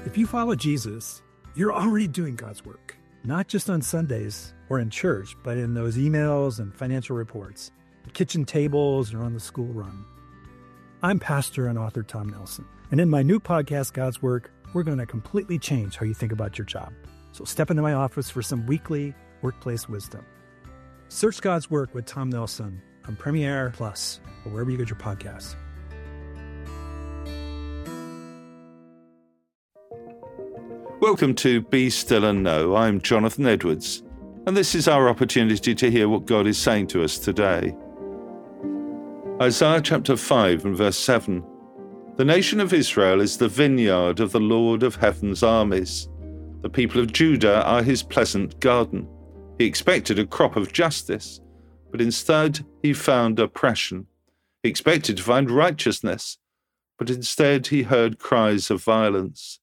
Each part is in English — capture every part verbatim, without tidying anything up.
If you follow Jesus, you're already doing God's work, not just on Sundays or in church, but in those emails and financial reports, the kitchen tables or on the school run. I'm pastor and author Tom Nelson, and in my new podcast, God's Work, we're going to completely change how you think about your job. So step into my office for some weekly workplace wisdom. Search God's Work with Tom Nelson on Premiere Plus or wherever you get your podcasts. Welcome to Be Still and Know. I'm Jonathan Edwards, and this is our opportunity to hear what God is saying to us today. Isaiah chapter five and verse seven. The nation of Israel is the vineyard of the Lord of heaven's armies. The people of Judah are his pleasant garden. He expected a crop of justice, but instead he found oppression. He expected to find righteousness, but instead he heard cries of violence.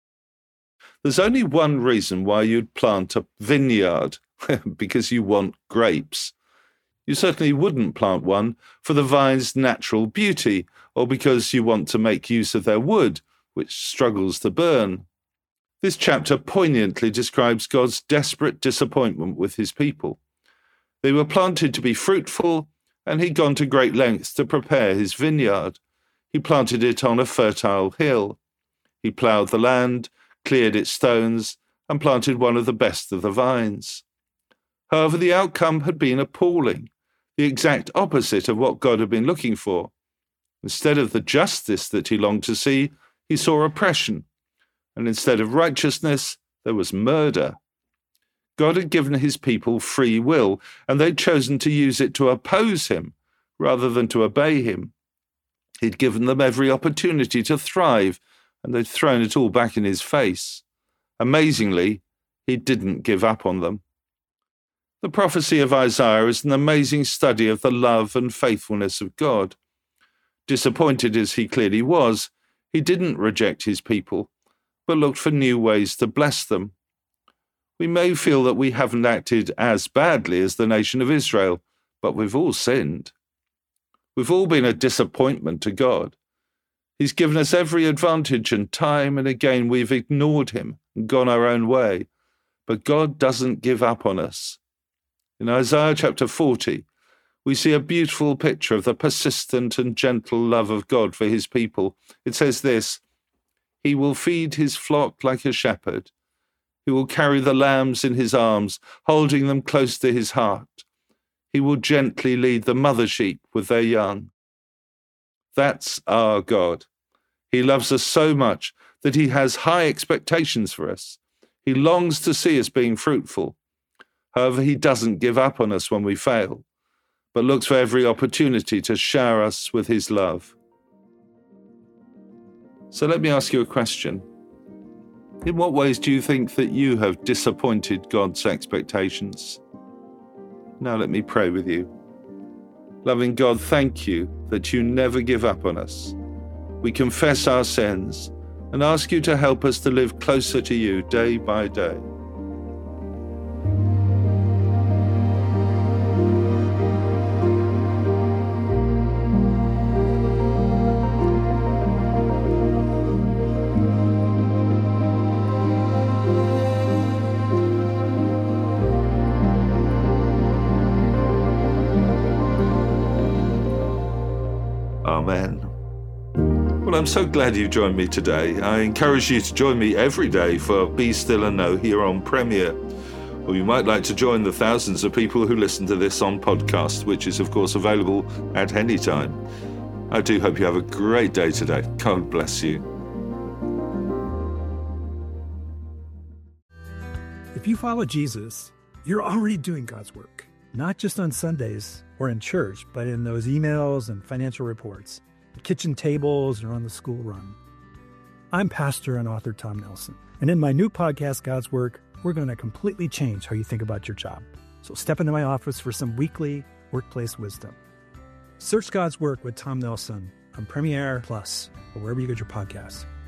There's only one reason why you'd plant a vineyard, because you want grapes. You certainly wouldn't plant one for the vine's natural beauty, or because you want to make use of their wood, which struggles to burn. This chapter poignantly describes God's desperate disappointment with his people. They were planted to be fruitful, and he'd gone to great lengths to prepare his vineyard. He planted it on a fertile hill. He ploughed the land, cleared its stones, and planted one of the best of the vines. However, the outcome had been appalling, the exact opposite of what God had been looking for. Instead of the justice that he longed to see, he saw oppression, and instead of righteousness, there was murder. God had given his people free will, and they'd chosen to use it to oppose him rather than to obey him. He'd given them every opportunity to thrive, and they'd thrown it all back in his face. Amazingly, he didn't give up on them. The prophecy of Isaiah is an amazing study of the love and faithfulness of God. Disappointed as he clearly was, he didn't reject his people, but looked for new ways to bless them. We may feel that we haven't acted as badly as the nation of Israel, but we've all sinned. We've all been a disappointment to God. He's given us every advantage, and time and again we've ignored him and gone our own way. But God doesn't give up on us. In Isaiah chapter forty, we see a beautiful picture of the persistent and gentle love of God for his people. It says this, "He will feed his flock like a shepherd. He will carry the lambs in his arms, holding them close to his heart. He will gently lead the mother sheep with their young." That's our God. He loves us so much that he has high expectations for us. He longs to see us being fruitful. However, he doesn't give up on us when we fail, but looks for every opportunity to shower us with his love. So let me ask you a question. In what ways do you think that you have disappointed God's expectations? Now let me pray with you. Loving God, thank you that you never give up on us. We confess our sins and ask you to help us to live closer to you day by day. Amen. Well, I'm so glad you joined me today. I encourage you to join me every day for Be Still and Know here on Premiere. Or you might like to join the thousands of people who listen to this on podcast, which is, of course, available at any time. I do hope you have a great day today. God bless you. If you follow Jesus, you're already doing God's work, not just on Sundays or in church, but in those emails and financial reports, the kitchen tables or on the school run. I'm pastor and author Tom Nelson, and in my new podcast, God's Work, we're going to completely change how you think about your job. So step into my office for some weekly workplace wisdom. Search God's Work with Tom Nelson on Premiere Plus or wherever you get your podcasts.